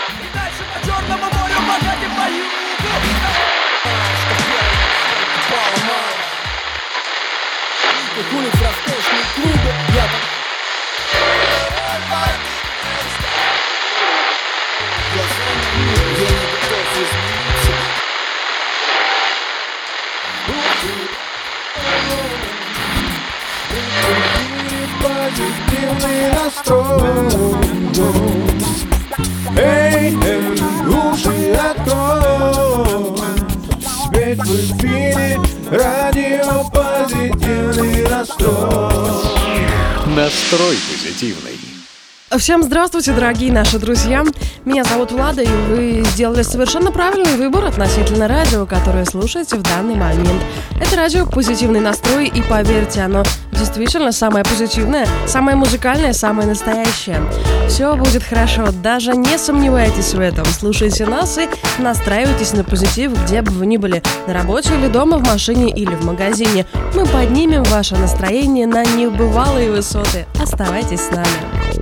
И дальше по Черному морю пока не по югу. Улиц роскошные клубы. Я не готов измениться. Позитивный настрой. Эй, уши открой. Ведь в эфире радио «Позитивный настрой». Настрой позитивный. Всем здравствуйте, дорогие наши друзья. Меня зовут Влада, и вы сделали совершенно правильный выбор относительно радио, которое слушаете в данный момент. Это радио «Позитивный настрой», и поверьте, оно действительно самое позитивное, самое музыкальное, самое настоящее. Все будет хорошо, даже не сомневайтесь в этом. Слушайте нас и настраивайтесь на позитив, где бы вы ни были, на работе или дома, в машине или в магазине. Мы поднимем ваше настроение на небывалые высоты. Оставайтесь с нами.